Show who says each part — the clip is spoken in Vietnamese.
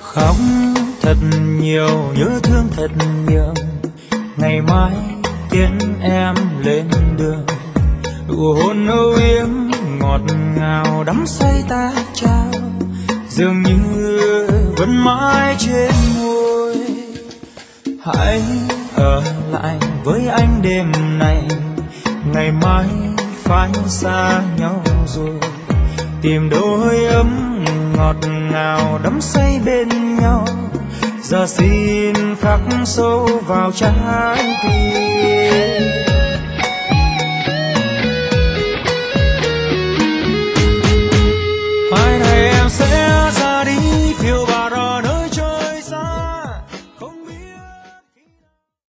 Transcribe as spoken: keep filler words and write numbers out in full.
Speaker 1: Khóc thật nhiều, nhớ thương thật nhiều, ngày mai tiễn em lên đường. Nụ hôn âu yếm ngọt ngào đắm say ta trao, dường như vẫn mãi trên môi. Hãy ở lại với anh đêm này, ngày mai phải xa nhau rồi. Tìm đâu hơi ấm ngọt ngào đắm say bên nhau, giờ xin khắc sâu vào trái tim.